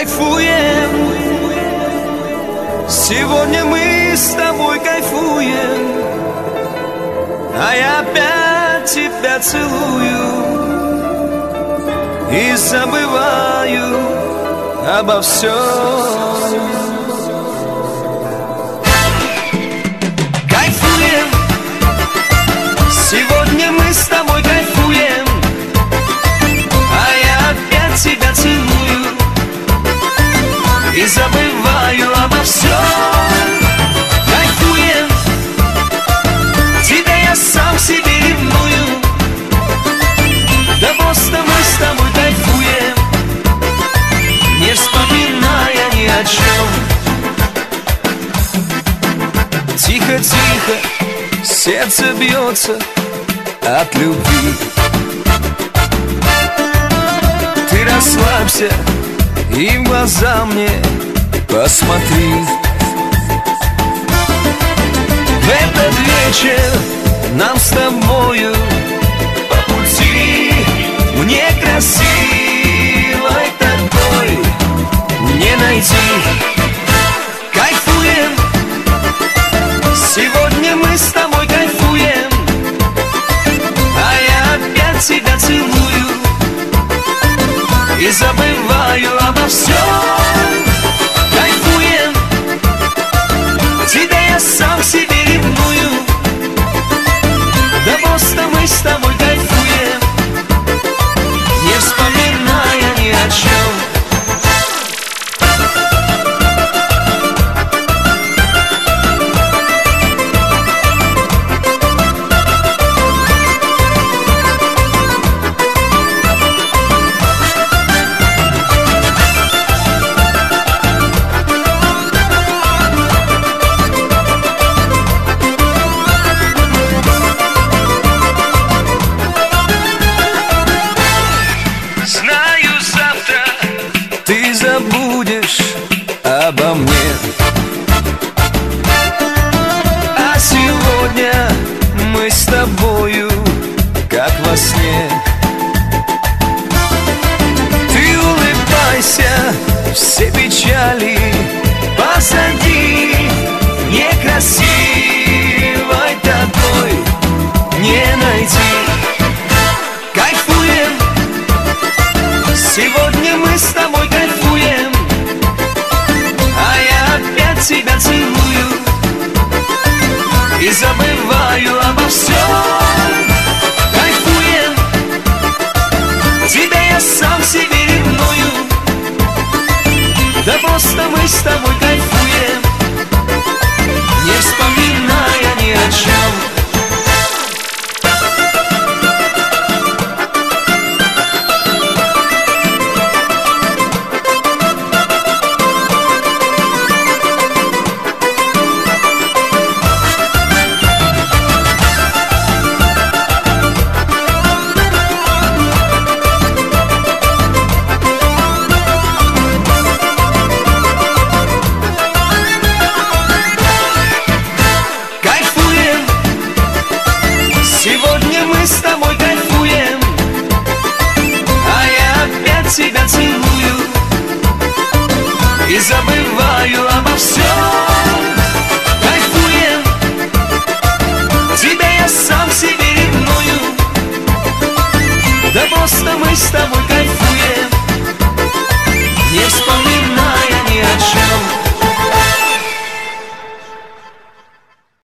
Кайфуем, сегодня мы с тобой кайфуем, а я опять тебя целую и забываю обо всем. Кайфуем, сегодня мы с тобой кайфуем, а я опять тебя целую и забываю обо всем. Кайфуем, тебя я сам себе ревную, да просто мы с тобой кайфуем, не вспоминая ни о чем. Тихо-тихо сердце бьется от любви. Ты расслабься и в глаза мне посмотри. В этот вечер нам с тобою по пути, мне красивой такой не найти. Кайфуем, сегодня мы с тобой кайфуем, а я опять тебя целую и забываю обо всем. Кайфуем, тебя я сам себе ревную, да просто мы с тобой кайфуем, не вспоминая ни о чем. Ты забудешь обо мне, а сегодня мы с тобою как во сне. Ты улыбайся, все печали позади, некрасивой такой не найти. Кайфуем, сегодня мы с тобой кайфуем, а я опять тебя целую и забываю обо всем. Кайфуем, тебя я сам себе ревную, да просто мы с тобой кайфуем, не вспоминая ни о чем. Сегодня мы с тобой кайфуем, а я опять тебя целую и забываю обо всем. Кайфуем, тебя я сам себе ревную, да просто мы с тобой кайфуем, не вспоминая